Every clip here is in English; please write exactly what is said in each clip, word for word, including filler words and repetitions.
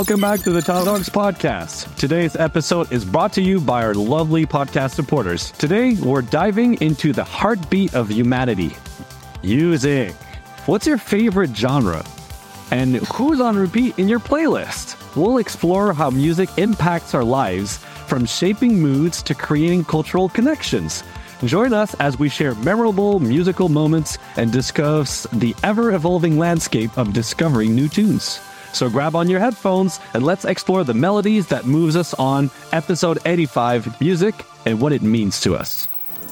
Welcome back to the Top Dogs Podcast. Today's episode is brought to you by our lovely podcast supporters. Today, we're diving into the heartbeat of humanity, music. What's your favorite genre? And who's on repeat in your playlist? We'll explore how music impacts our lives, from shaping moods to creating cultural connections. Join us as we share memorable musical moments and discuss the ever-evolving landscape of discovering new tunes. So grab on your headphones and let's explore the melodies that moves us on episode eighty-five, Music and What It Means to Us.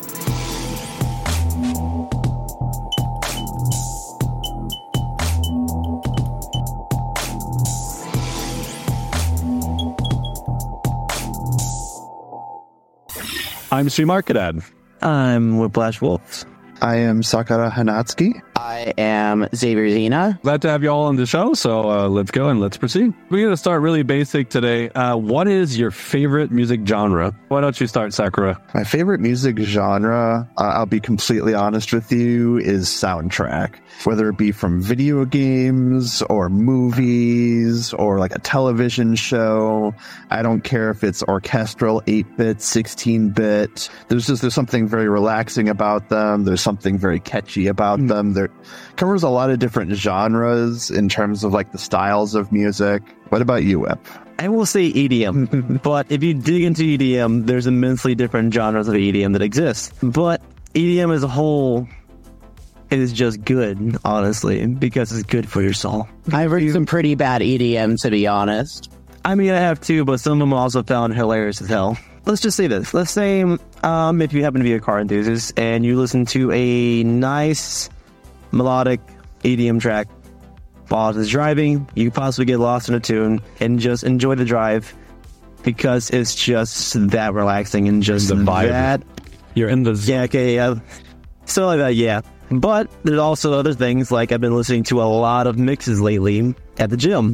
I'm Sri Markedad. I'm Whiplash Wolf. I am Sakara Hanatsuki. I am Xavier Zena. Glad to have you all on the show, so uh, let's go and let's proceed. We're going to start really basic today. Uh, what is your favorite music genre? Why don't you start, Sakura? My favorite music genre, uh, I'll be completely honest with you, is soundtrack. Whether it be from video games or movies or like a television show. I don't care if it's orchestral, eight-bit, sixteen-bit. There's just there's something very relaxing about them. There's something very catchy about mm. them. There covers a lot of different genres in terms of like the styles of music. What about you, Whip? I will say E D M, but if you dig into E D M, there's immensely different genres of E D M that exist. But E D M as a whole is just good, honestly, because it's good for your soul. I've heard some pretty bad E D M, to be honest. I mean, I have too, but some of them I also found hilarious as hell. Let's just say this. Let's say um, if you happen to be a car enthusiast and you listen to a nice melodic E D M track while it's driving, you could possibly get lost in a tune and just enjoy the drive because it's just that relaxing and just the vibe. That. You're in the zone. Yeah, okay, yeah. So like that, yeah. But there's also other things, like I've been listening to a lot of mixes lately at the gym.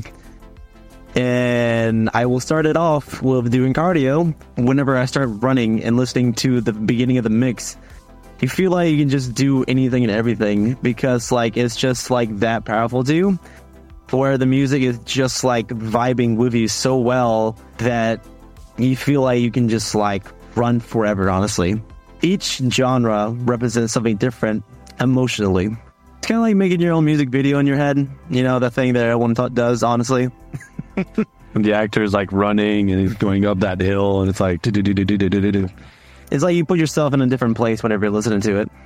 And I will start it off with doing cardio. Whenever I start running and listening to the beginning of the mix, you feel like you can just do anything and everything because like it's just like that powerful too. Where the music is just like vibing with you so well that you feel like you can just like run forever, honestly. Each genre represents something different emotionally. It's kind of like making your own music video in your head. You know, the thing that everyone thought does, honestly. And the actor's like running and he's going up that hill and it's like do do do do do do do. It's like you put yourself in a different place whenever you're listening to it.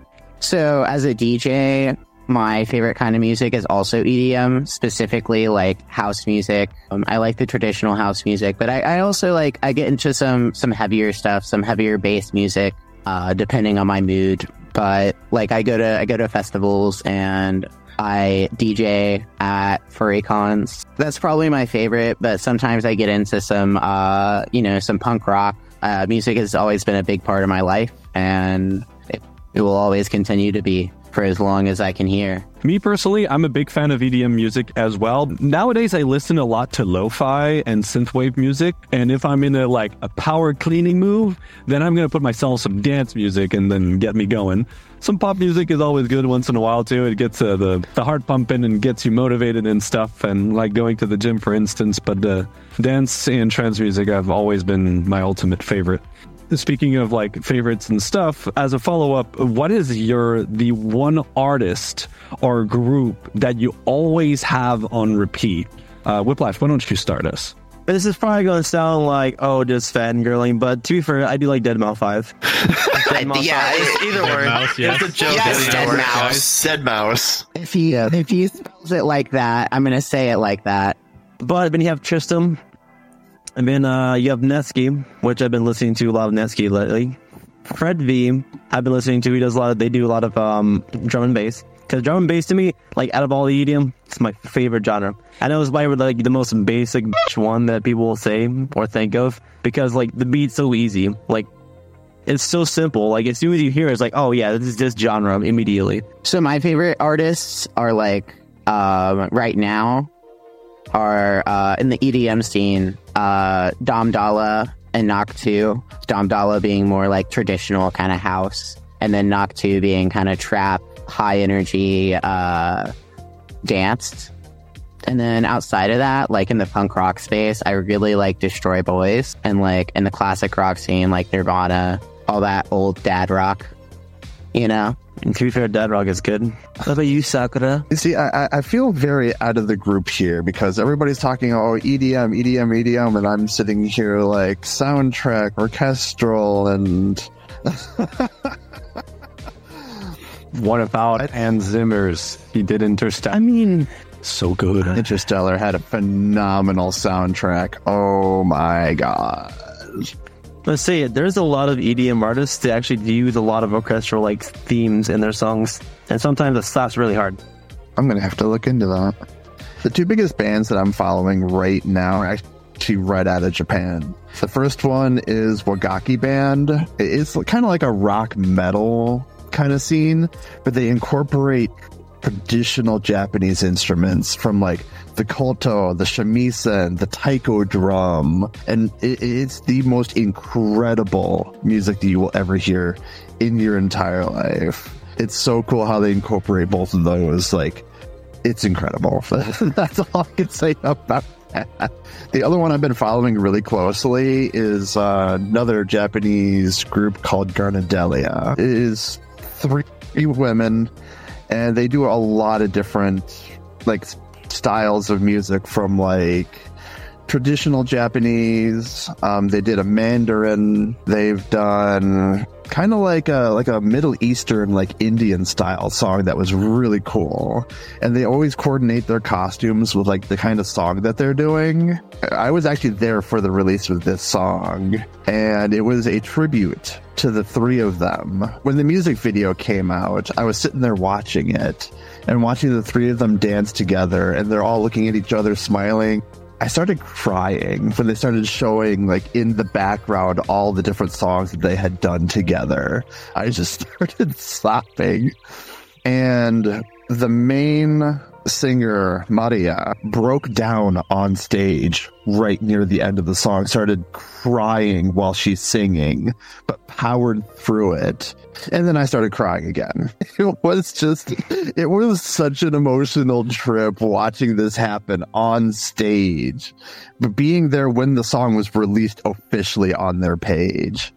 So as a D J, my favorite kind of music is also E D M, specifically like house music. Um, I like the traditional house music, but I, I also like, I get into some, some heavier stuff, some heavier bass music, uh, depending on my mood. But like I go to, I go to festivals and I D J at furry cons. That's probably my favorite, but sometimes I get into some, uh, you know, some punk rock. Uh, music has always been a big part of my life, and it, it will always continue to be for as long as I can hear. Me personally, I'm a big fan of E D M music as well. Nowadays, I listen a lot to lo-fi and synthwave music, and if I'm in a like a power cleaning move, then I'm gonna put myself some dance music and then get me going. Some pop music is always good once in a while too. It gets uh, the the heart pumping and gets you motivated and stuff, and like going to the gym, for instance. But uh, dance and trance music have always been my ultimate favorite. Speaking of like favorites and stuff, as a follow-up, what is your the one artist or group that you always have on repeat? Uh, Whiplash, why don't you start us? This is probably going to sound like, oh, just fangirling, but to be fair, I do like Deadmau five. Deadmau yeah, five. It's either or. Mouse, yeah. It's a joke. Yes, Dead Dead Mouse. Mouse. Dead Mouse. If he, if he spells it like that, I'm going to say it like that. But then you have Tristram. And then uh, you have Netsky, which I've been listening to a lot of Netsky lately. Fred V, I've been listening to. He does a lot of, they do a lot of um, drum and bass. Because drum and bass to me, like out of all the E D M, it's my favorite genre. I know it's probably like the most basic one that people will say or think of. Because like the beat's so easy. Like it's so simple. Like as soon as you hear it, it's like, oh yeah, this is this genre immediately. So my favorite artists are like, um, right now, are uh, in the E D M scene, uh, Dom Dalla and Noctu. Dom Dalla being more like traditional kind of house, and then Noctu being kind of trap, high energy, uh, danced. And then outside of that, like in the punk rock space, I really like Destroy Boys, and like in the classic rock scene, like Nirvana, all that old dad rock, you know? And to be fair, dad rock is good. What about you, Sakura? You see, I, I feel very out of the group here because everybody's talking, oh, E D M, E D M, E D M, and I'm sitting here like soundtrack, orchestral, and... What about Hans Zimmer's? He did Interstellar. I mean... So good. Interstellar had a phenomenal soundtrack. Oh my god. Let's say it. There's a lot of E D M artists that actually use a lot of orchestral like themes in their songs, and sometimes it slaps really hard. I'm gonna have to look into that. The two biggest bands that I'm following right now are actually right out of Japan. The first one is Wagaki Band. It's kind of like a rock metal kind of scene, but they incorporate traditional Japanese instruments from like the koto, the shamisen, the taiko drum, and it, it's the most incredible music that you will ever hear in your entire life. It's so cool how they incorporate both of those. Like, it's incredible. That's all I can say about that. The other one I've been following really closely is uh, another Japanese group called Garnadelia. It is three women, and they do a lot of different like styles of music, from like traditional Japanese. Um, they did a Mandarin. They've done kind of like a like a Middle Eastern, like Indian style song that was really cool. And they always coordinate their costumes with like the kind of song that they're doing. I was actually there for the release of this song, and it was a tribute to the three of them. When the music video came out, I was sitting there watching it and watching the three of them dance together, and they're all looking at each other smiling. I started crying when they started showing, like, in the background all the different songs that they had done together. I just started sobbing. And the main singer, Maria, broke down on stage right near the end of the song, started crying while she's singing, but powered through it. And then I started crying again. It was just, it was such an emotional trip watching this happen on stage, but being there when the song was released officially on their page.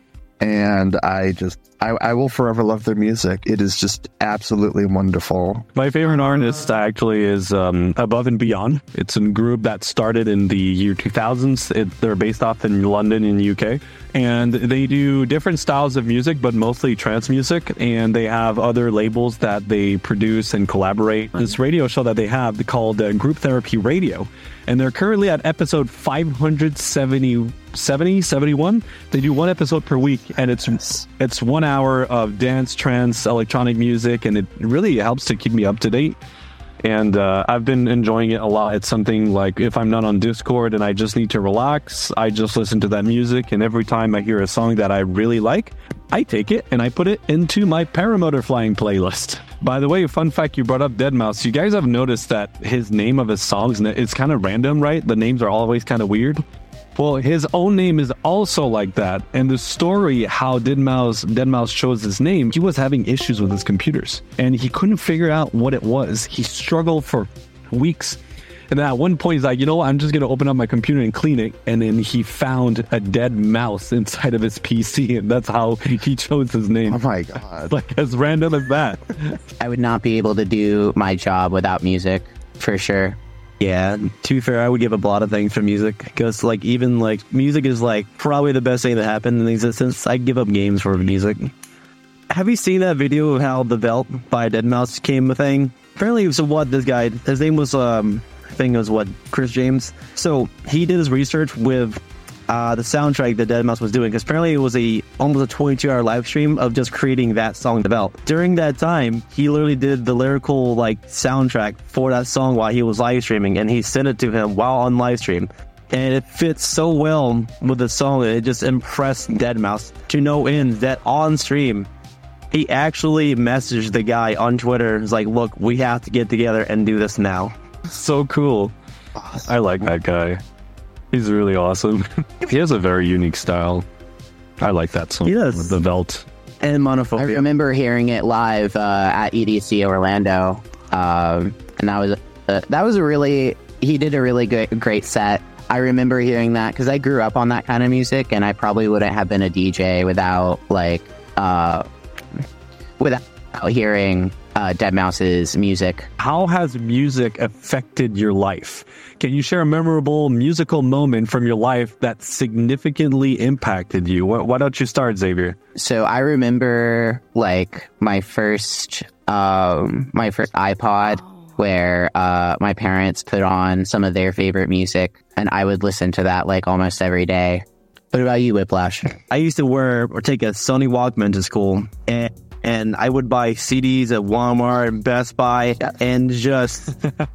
And I just, I, I will forever love their music. It is just absolutely wonderful. My favorite artist actually is um, Above and Beyond. It's a group that started in the year two thousands. It, they're based off in London in the U K. And they do different styles of music, but mostly trance music. And they have other labels that they produce and collaborate. This radio show that they have called uh, Group Therapy Radio. And they're currently at episode five seventy, seventy, seventy-one. They do one episode per week, and it's it's one hour of dance, trance, electronic music, and it really helps to keep me up to date. And uh, I've been enjoying it a lot. It's something like if I'm not on Discord and I just need to relax, I just listen to that music. And every time I hear a song that I really like, I take it and I put it into my paramotor flying playlist. By the way, fun fact, you brought up deadmau five. You guys have noticed that his name of his songs, it's kind of random, right? The names are always kind of weird. Well, his own name is also like that. And the story how deadmau five deadmau five chose his name, he was having issues with his computers. And he couldn't figure out what it was. He struggled for weeks. And then at one point, he's like, you know what? I'm just going to open up my computer and clean it. And then he found a dead mouse inside of his P C. And that's how he chose his name. Oh, my God. Like, as random as that. I would not be able to do my job without music, for sure. Yeah, to be fair, I would give up a lot of things for music, because like even like music is like probably the best thing that happened in existence. I'd give up games for music. Have you seen that video of how The Veldt by deadmau five came a thing? Apparently, so what this guy, his name was um, I think it was what Chris James. So he did his research with uh, the soundtrack that deadmau five was doing, because apparently it was a almost a twenty-two hour live stream of just creating that song, The Veldt. During that time, he literally did the lyrical like soundtrack for that song while he was live streaming, and he sent it to him while on live stream. And it fits so well with the song that it just impressed deadmau five to no end that on stream he actually messaged the guy on Twitter. It's like, look, we have to get together and do this now. So cool. I like that guy. He's really awesome. He has a very unique style. I like that song. He does. The Veldt. And Monophobia. I remember hearing it live uh, at E D C Orlando, um, and that was Uh, that was a really, he did a really good, great set. I remember hearing that because I grew up on that kind of music, and I probably wouldn't have been a D J without like, uh, without hearing uh, dead mouse's music. How has music affected your life? Can you share a memorable musical moment from your life that significantly impacted you? Why, why don't you start, Xavier? So I remember like my first, um, my first iPod, where uh, my parents put on some of their favorite music, and I would listen to that like almost every day. What about you, Whiplash? I used to wear or take a Sony Walkman to school, and and I would buy C Ds at Walmart and Best Buy Yeah. and just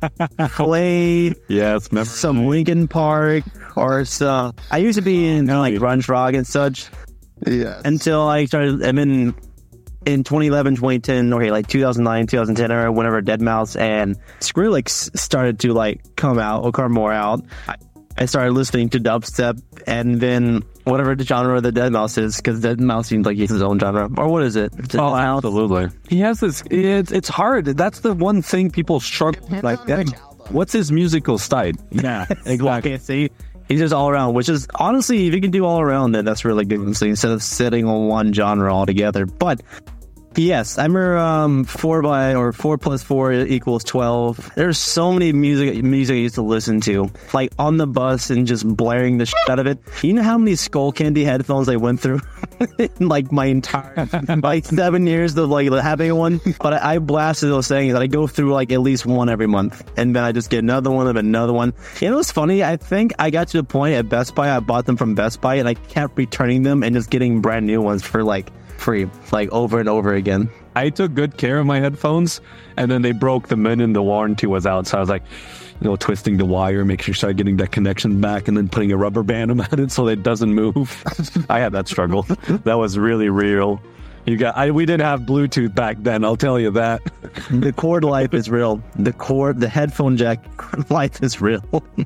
play Yes, remember. some Linkin Park or some. I used to be in like grunge rock and such Yes. until I started. I mean, in twenty eleven, twenty ten, okay, like two thousand nine, two thousand ten, or whenever dead mouse and Skrillex started to like come out or come more out, I, I started listening to dubstep, and then whatever the genre of the dead mouse is, because dead mouse seems like he has his own genre. Or what is it? Is it Oh, absolutely. He has this. It's it's hard. That's the one thing people struggle like. That, what's his musical style? Yeah, exactly. See, he's just all around. Which is honestly, if you can do all around, then that's really good. So instead of sitting on one genre altogether, but. Yes, I remember um, four by or four plus four equals twelve. There's so many music music I used to listen to, like on the bus and just blaring the shit out of it. You know how many Skull Candy headphones I went through, in, like my entire like seven years of like having one. But I, I blasted those things. I go through like at least one every month, and then I just get another one and another one. You know what's funny? I think I got to the point at Best Buy. I bought them from Best Buy, and I kept returning them and just getting brand new ones for like. Free, like over and over again. I took good care of my headphones, and then they broke the minute the warranty was out. So I was like, you know, twisting the wire, make sure you start getting that connection back, and then putting a rubber band around it so it doesn't move. I had that struggle. That was really real. You got, I, we didn't have Bluetooth back then. I'll tell you that. The cord life is real. The cord, the headphone jack life is real.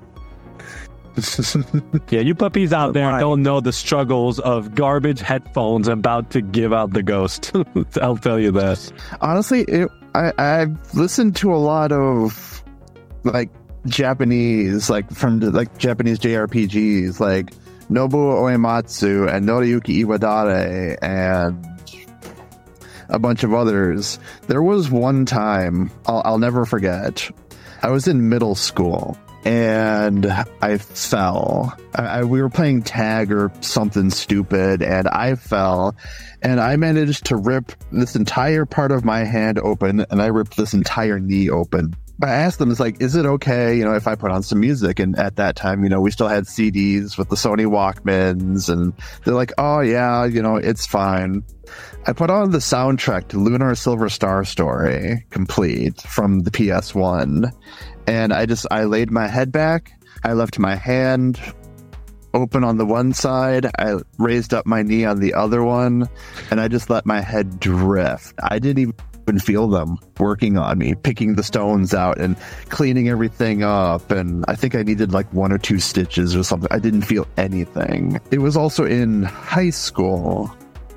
Yeah, you puppies out there Right. don't know the struggles of garbage headphones about to give out the ghost. I'll tell you that. Honestly, it, I, I've listened to a lot of like Japanese, like from the, like Japanese J R P Gs, like Nobuo Uematsu and Noriyuki Iwadare and a bunch of others. There was one time I'll, I'll never forget. I was in middle school. And I fell. I, I, we were playing tag or something stupid, and I fell. And I managed to rip this entire part of my hand open, and I ripped this entire knee open. I asked them, it's like, is it okay, you know, if I put on some music? And at that time, you know, we still had C Ds with the Sony Walkmans, and they're like, oh yeah, you know, it's fine. I put on the soundtrack to Lunar Silver Star Story, complete, from the P S one. And I just, I laid my head back. I left my hand open on the one side. I raised up my knee on the other one. And I just let my head drift. I didn't even feel them working on me, picking the stones out and cleaning everything up. And I think I needed like one or two stitches or something. I didn't feel anything. It was also in high school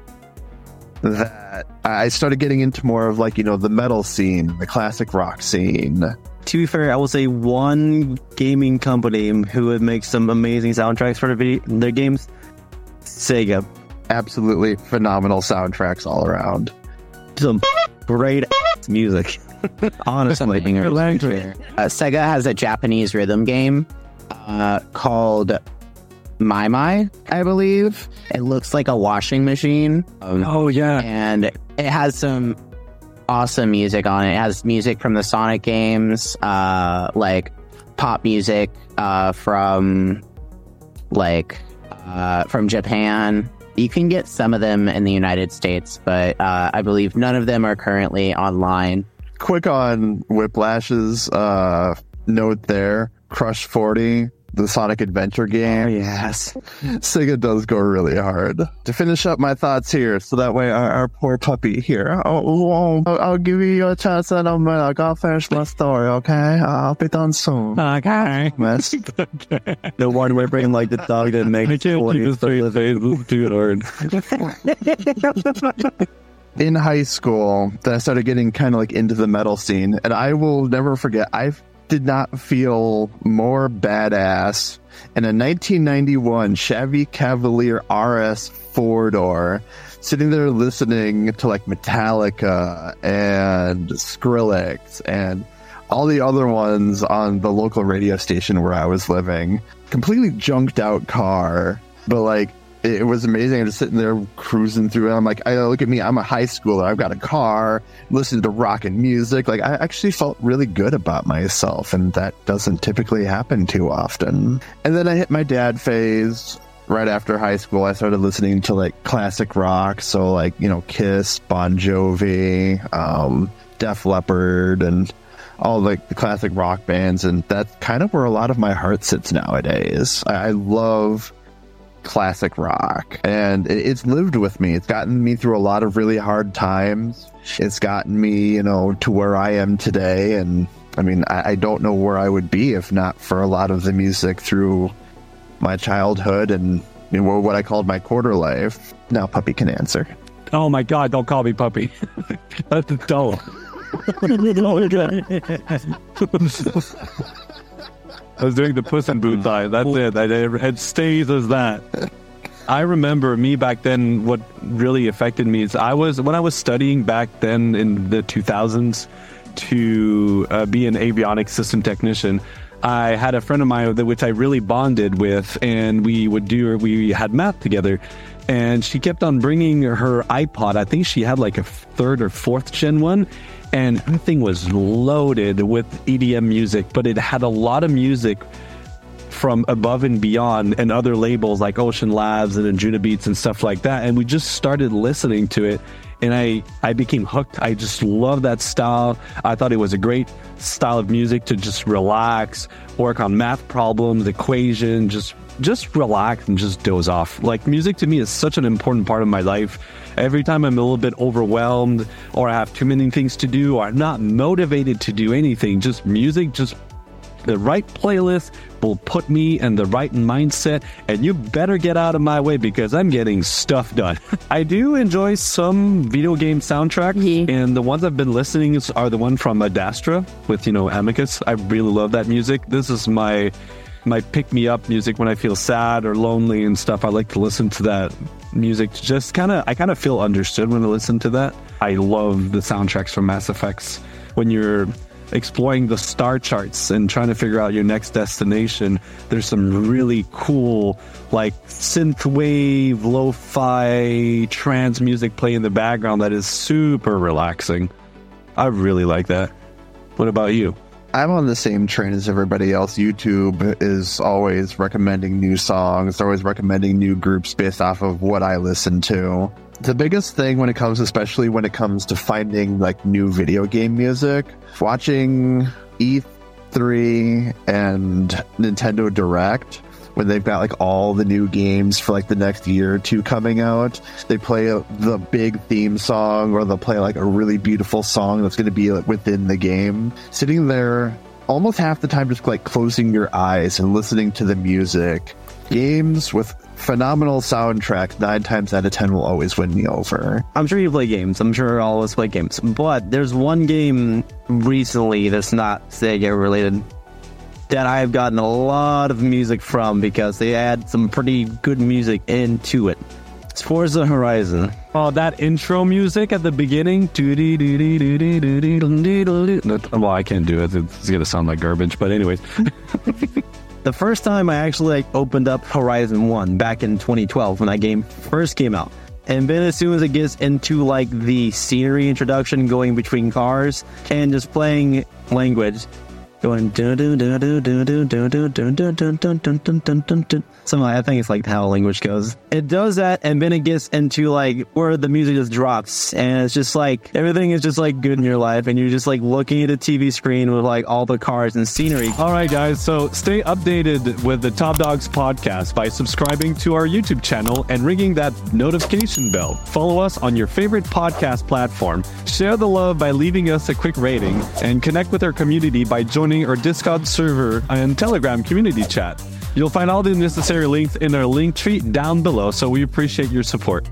that I started getting into more of like, you know, the metal scene, the classic rock scene. To be fair, I will say one gaming company who would make some amazing soundtracks for their, video, their games, Sega. Absolutely phenomenal soundtracks all around. Some great music, honestly. Uh, Sega has a Japanese rhythm game uh, called Mai Mai, I believe. It looks like a washing machine. Um, Oh, yeah. and it has some awesome music on it. It has music from the Sonic games, uh, like pop music uh, from like uh, from Japan. You can get some of them in the United States, but uh, I believe none of them are currently online. Quick on Whiplash's uh, note there, Crush forty, the Sonic Adventure game. Oh, yes. Sega does go really hard. To finish up my thoughts here, so that way our, our poor puppy here, I'll, I'll, I'll give you your chance in a minute. I gotta finish my story, okay? I'll be done soon. Okay. Miss. The one where bringing like the dog that makes I can't keep a straight face. It's too hard. In high school, then I started getting kind of like into the metal scene, and I will never forget, I did not feel more badass in a nineteen ninety-one Chevy Cavalier R S four-door, sitting there listening to like Metallica and Skrillex and all the other ones on the local radio station where I was living. Completely junked out car, but like it was amazing. I'm just sitting there cruising through and I'm like, I look at me, I'm a high schooler, I've got a car, listening to rock and music. Like I actually felt really good about myself, and that doesn't typically happen too often. And then I hit my dad phase. Right after high school, I started listening to like classic rock, so like, you know, Kiss, Bon Jovi, um, Def Leppard, and all like the classic rock bands, and that's kind of where a lot of my heart sits nowadays. I, I love classic rock, and it, it's lived with me. It's gotten me through a lot of really hard times. It's gotten me, you know, to where I am today, and I mean, I, I don't know where I would be if not for a lot of the music through my childhood and, you know, what I called my quarter life. Now Puppy can answer. Oh my God, don't call me Puppy. That's dull. I was doing the Puss in Boots eye. That's it. I, it stays as that. I remember me back then, what really affected me is I was, when I was studying back then in the two thousands to uh, be an avionics system technician, I had a friend of mine that which I really bonded with, and we would do, we had math together, and she kept on bringing her iPod. I think she had like a third or fourth gen one, and her thing was loaded with E D M music, but it had a lot of music from Above and Beyond and other labels like Ocean Labs and Anjuna Beats and stuff like that. And we just started listening to it, and I, I became hooked. I just love that style. I thought it was a great style of music to just relax, work on math problems, equation, just just relax and just doze off. Like, music to me is such an important part of my life. Every time I'm a little bit overwhelmed, or I have too many things to do, or I'm not motivated to do anything, just music, just the right playlist will put me in the right mindset, and you better get out of my way because I'm getting stuff done. I do enjoy some video game soundtracks, mm-hmm. and the ones I've been listening to are the one from Adastra with, you know, Amicus. I really love that music. This is my my pick-me-up music when I feel sad or lonely and stuff. I like to listen to that music. Just kind of, I kind of feel understood when I listen to that. I love the soundtracks from Mass Effects. When you're exploring the star charts and trying to figure out your next destination, there's some really cool, like, synthwave, lo-fi, trance music playing in the background that is super relaxing. I really like that. What about you? I'm on the same train as everybody else. YouTube is always recommending new songs, they're always recommending new groups based off of what I listen to. The biggest thing when it comes, especially when it comes to finding like new video game music, watching E three and Nintendo Direct, when they've got like all the new games for like the next year or two coming out, they play a, the big theme song, or they'll play like a really beautiful song that's going to be like, within the game. Sitting there almost half the time just like closing your eyes and listening to the music. Games with phenomenal soundtracks, nine times out of ten will always win me over. I'm sure you play games. I'm sure all of us play games. But there's one game recently that's not Sega related that I've gotten a lot of music from because they add some pretty good music into it. It's Forza Horizon. Oh, that intro music at the beginning. Well, I can't do it. It's going to sound like garbage, but anyways. The first time I actually like opened up Horizon one back in twenty twelve when that game first came out. And then as soon as it gets into like the scenery introduction, going between cars and just playing language, going do do do do do do do do do do do do do do do do. Something like, I think it's like how language goes. It does that, and then it gets into like where the music just drops, and it's just like everything is just like good in your life, and you're just like looking at a T V screen with like all the cars and scenery. All right, guys. So stay updated with the Top Dogs podcast by subscribing to our YouTube channel and ringing that notification bell. Follow us on your favorite podcast platform. Share the love by leaving us a quick rating, and connect with our community by joining our Discord server and Telegram community chat. You'll find all the necessary links in our link tree down below, so we appreciate your support.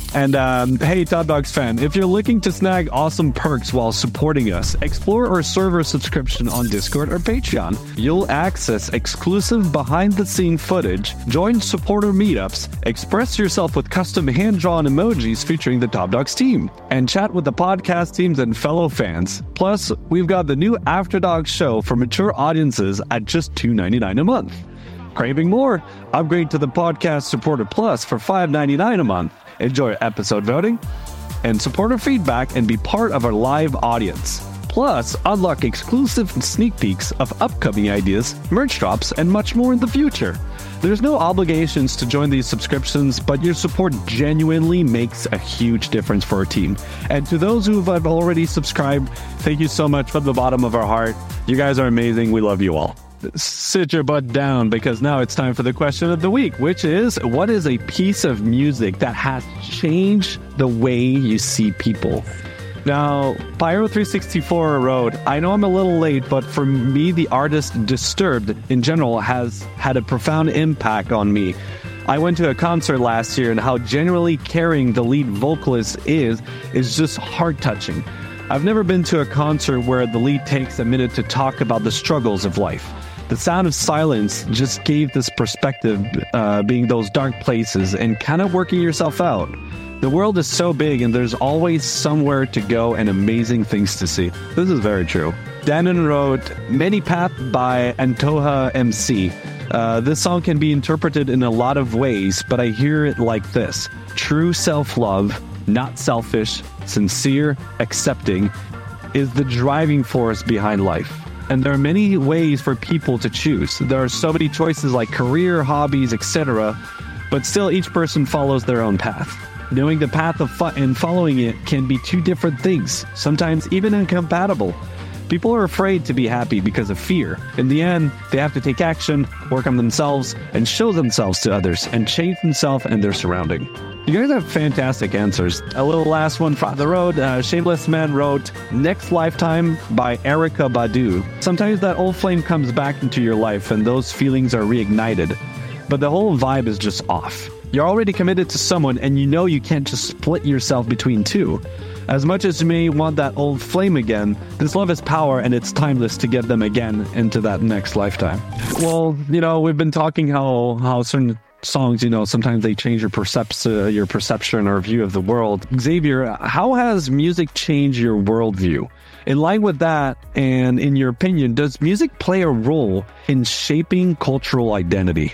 And um, hey, Top Dogs fan, if you're looking to snag awesome perks while supporting us, explore our server subscription on Discord or Patreon. You'll access exclusive behind-the-scene footage, join supporter meetups, express yourself with custom hand-drawn emojis featuring the Top Dogs team, and chat with the podcast teams and fellow fans. Plus, we've got the new After Dogs show for mature audiences at just two dollars and ninety-nine cents a month. Craving more? Upgrade to the Podcast Supporter Plus for five dollars and ninety-nine cents a month. Enjoy episode voting and supporter feedback and be part of our live audience. Plus, unlock exclusive sneak peeks of upcoming ideas, merch drops, and much more in the future. There's no obligations to join these subscriptions, but your support genuinely makes a huge difference for our team. And to those who have already subscribed, thank you so much from the bottom of our heart. You guys are amazing. We love you all. Sit your butt down, because now it's time for the question of the week, which is, what is a piece of music that has changed the way you see people? Now, Pyro three sixty-four wrote, I know I'm a little late, but for me, the artist Disturbed in general has had a profound impact on me. I went to a concert last year, and how genuinely caring the lead vocalist is, is just heart-touching. I've never been to a concert where the lead takes a minute to talk about the struggles of life. The sound of silence just gave this perspective, uh, being those dark places and kind of working yourself out. The world is so big and there's always somewhere to go and amazing things to see. This is very true. Danon wrote, Many Path by Antoha M C. Uh, this song can be interpreted in a lot of ways, but I hear it like this. True self-love, not selfish, sincere, accepting, is the driving force behind life. And there are many ways for people to choose. There are so many choices like career, hobbies, et cetera. But still, each person follows their own path. Knowing the path of fo- and following it can be two different things, sometimes even incompatible. People are afraid to be happy because of fear. In the end, they have to take action, work on themselves, and show themselves to others, and change themselves and their surrounding. You guys have fantastic answers. A little last one from the road. Uh, Shameless Man wrote, Next Lifetime by Erykah Badu. Sometimes that old flame comes back into your life and those feelings are reignited. But the whole vibe is just off. You're already committed to someone and you know you can't just split yourself between two. As much as you may want that old flame again, this love is power and it's timeless to get them again into that next lifetime. Well, you know, we've been talking how, how certain songs, you know, sometimes they change your percept- uh, your perception or view of the world. Xavier, how has music changed your worldview? In line with that, and in your opinion, does music play a role in shaping cultural identity?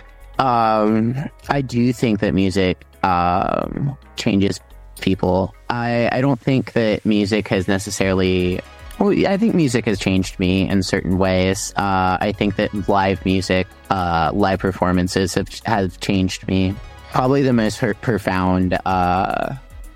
Um, I do think that music um, changes people. I, I don't think that music has necessarily... Well, I think music has changed me in certain ways. Uh, I think that live music, uh, live performances have have changed me. Probably the most per- profound uh,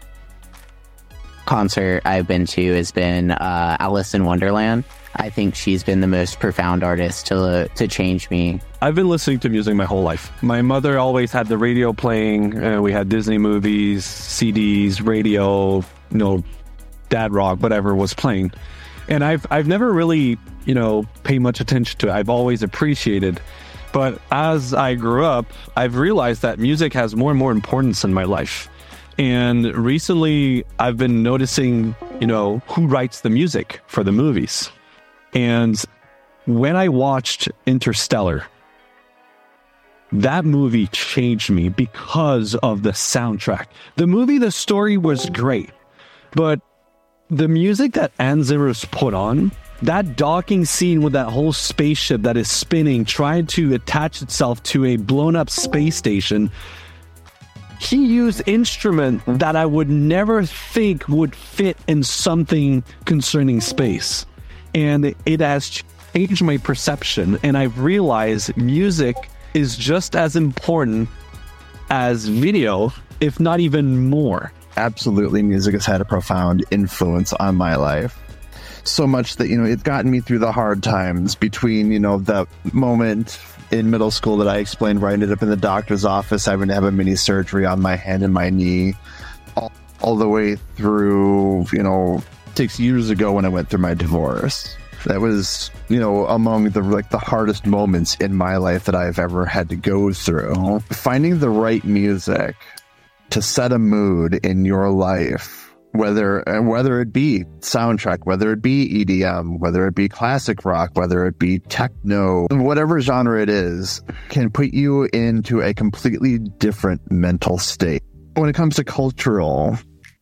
concert I've been to has been uh, Alice in Wonderland. I think she's been the most profound artist to to change me. I've been listening to music my whole life. My mother always had the radio playing. Uh, we had Disney movies, C Ds, radio, you know, dad rock, whatever was playing. And I've I've never really, you know, paid much attention to it. I've always appreciated. But as I grew up, I've realized that music has more and more importance in my life. And recently, I've been noticing, you know, who writes the music for the movies. And when I watched Interstellar, that movie changed me because of the soundtrack. The movie, the story was great, but the music that Hans Zimmer's put on, that docking scene with that whole spaceship that is spinning, trying to attach itself to a blown up space station, he used instruments that I would never think would fit in something concerning space. And it has changed my perception, and I've realized music is just as important as video, if not even more. Absolutely, music has had a profound influence on my life. So much that, you know, it's gotten me through the hard times between, you know, the moment in middle school that I explained where I ended up in the doctor's office having to have a mini surgery on my hand and my knee, all, all the way through, you know, six years ago when I went through my divorce. That was, you know, among the like the hardest moments in my life that I've ever had to go through. Finding the right music to set a mood in your life, whether and whether it be soundtrack, whether it be E D M, whether it be classic rock, whether it be techno, whatever genre it is, can put you into a completely different mental state. When it comes to cultural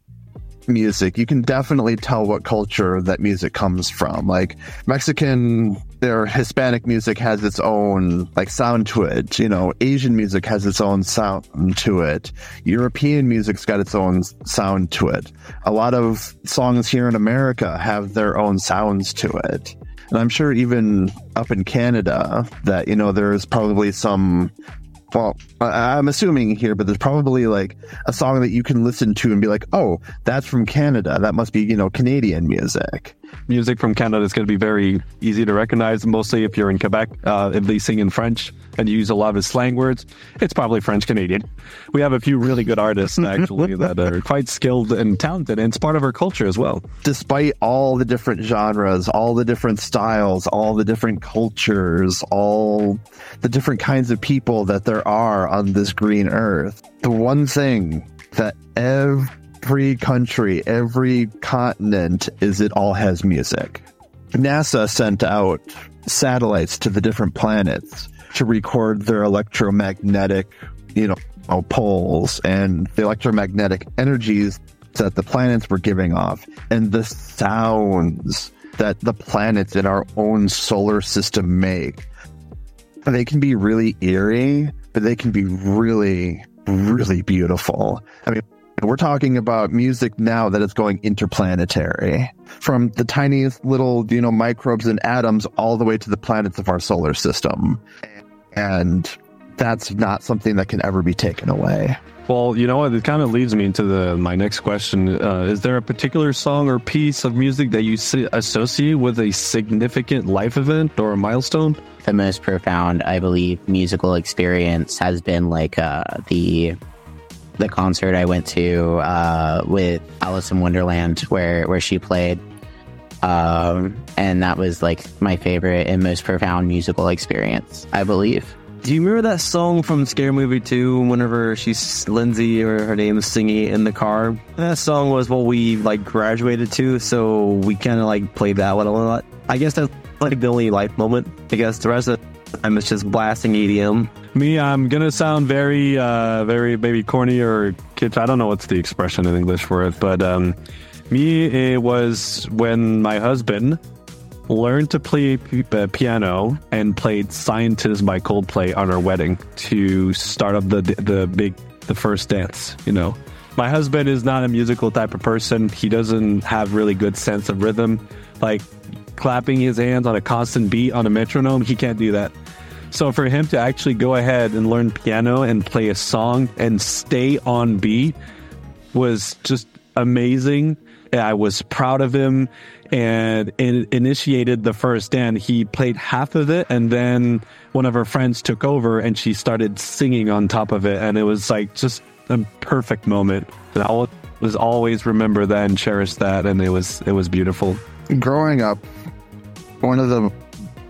music, you can definitely tell what culture that music comes from. Like Mexican or Hispanic music has its own like sound to it. You know, Asian music has its own sound to it. European music's got its own sound to it. A lot of songs here in America have their own sounds to it. And I'm sure even up in Canada that, you know, there's probably some, well, I'm assuming here, but there's probably like a song that you can listen to and be like, oh, that's from Canada. That must be, you know, Canadian music. Music from Canada is going to be very easy to recognize, mostly if you're in Quebec, uh, if they sing in French and use a lot of slang words. It's probably French Canadian. We have a few really good artists, actually, that are quite skilled and talented, and it's part of our culture as well. Despite all the different genres, all the different styles, all the different cultures, all the different kinds of people that there are on this green earth, the one thing that every country, every continent is it all has music. NASA sent out satellites to the different planets to record their electromagnetic, you know, poles and the electromagnetic energies that the planets were giving off and the sounds that the planets in our own solar system make. They can be really eerie, but they can be really, really beautiful. I mean, we're talking about music now that is going interplanetary, from the tiniest little, you know, microbes and atoms all the way to the planets of our solar system. And that's not something that can ever be taken away. Well, you know what? It kind of leads me into the my next question. Uh, is there a particular song or piece of music that you si- associate with a significant life event or a milestone? The most profound, I believe, musical experience has been like uh, the the concert I went to uh, with Alice in Wonderland, where where she played, um, and that was like my favorite and most profound musical experience, I believe. Do you remember that song from Scary Movie two, whenever she's Lindsay or her name is singing it in the car? That song was what we like graduated to, so we kind of like played that one a lot. I guess that's like the only life moment. I guess the rest of the time it's just blasting E D M. Me, I'm gonna sound very, uh, very maybe corny or kitsch. I don't know what's the expression in English for it, but um, me, it was when my husband learned to play p- uh, piano and played "Scientist" by Coldplay on our wedding to start up the the big the first dance. You know, my husband is not a musical type of person. He doesn't have really good sense of rhythm, like clapping his hands on a constant beat on a metronome. He can't do that. So for him to actually go ahead and learn piano and play a song and stay on beat was just amazing. I was proud of him, and it initiated the first dance. He played half of it, and then one of her friends took over and she started singing on top of it, and it was like just a perfect moment. And I will was always remember that and cherish that, and it was it was beautiful. Growing up, one of the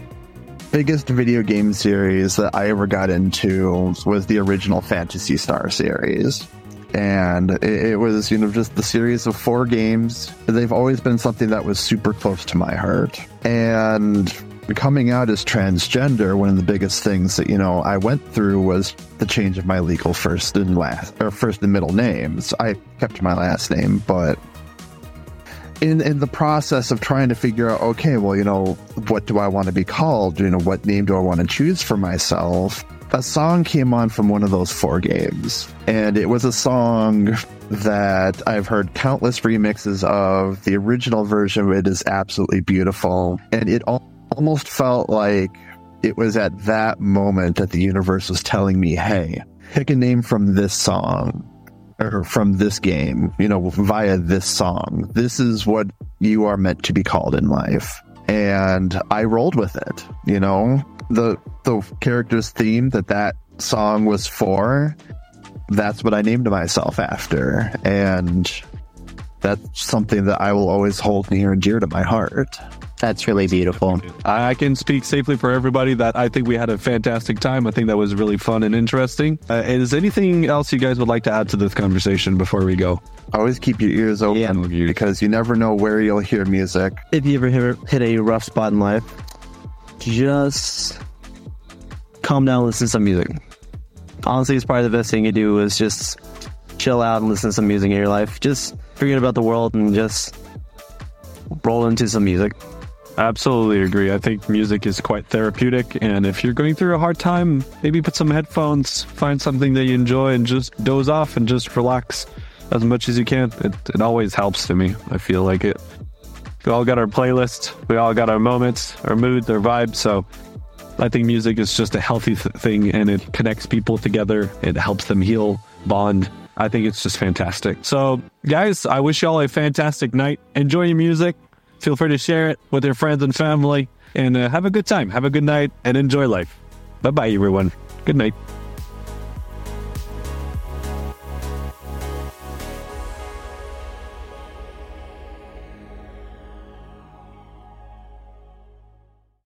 biggest video game series that I ever got into was the original Phantasy Star series. And it, it was, you know, just the series of four games. They've always been something that was super close to my heart. And coming out as transgender, one of the biggest things that, you know, I went through was the change of my legal first and last, or first and middle names. I kept my last name, but in in the process of trying to figure out, okay, well, you know, what do I want to be called? You know, what name do I want to choose for myself? A song came on from one of those four games, and it was a song that I've heard countless remixes of. The original version of it is absolutely beautiful, and it al- almost felt like it was at that moment that the universe was telling me, hey, pick a name from this song, or from this game, you know, via this song. This is what you are meant to be called in life. And I rolled with it, you know. The the character's theme that that song was for, that's what I named myself after. And that's something that I will always hold near and dear to my heart. That's really beautiful. I can speak safely for everybody that I think we had a fantastic time. I think that was really fun and interesting. Uh, is anything else you guys would like to add to this conversation before we go? Always keep your ears open Yeah. because you never know where you'll hear music. If you ever hit, hit a rough spot in life, just calm down and listen to some music. Honestly, it's probably the best thing you do is just chill out and listen to some music in your life. Just forget about the world and just roll into some music. Absolutely agree. I think music is quite therapeutic, and if you're going through a hard time, maybe put some headphones, find something that you enjoy, and just doze off and just relax as much as you can. It, it always helps to me. I feel like it. We all got our playlist. We all got our moments, our moods, our vibes. So I think music is just a healthy th- thing, and it connects people together. It helps them heal, bond. I think it's just fantastic. So, guys, I wish y'all a fantastic night. Enjoy your music. Feel free to share it with your friends and family, and uh, have a good time. Have a good night and enjoy life. Bye-bye, everyone. Good night.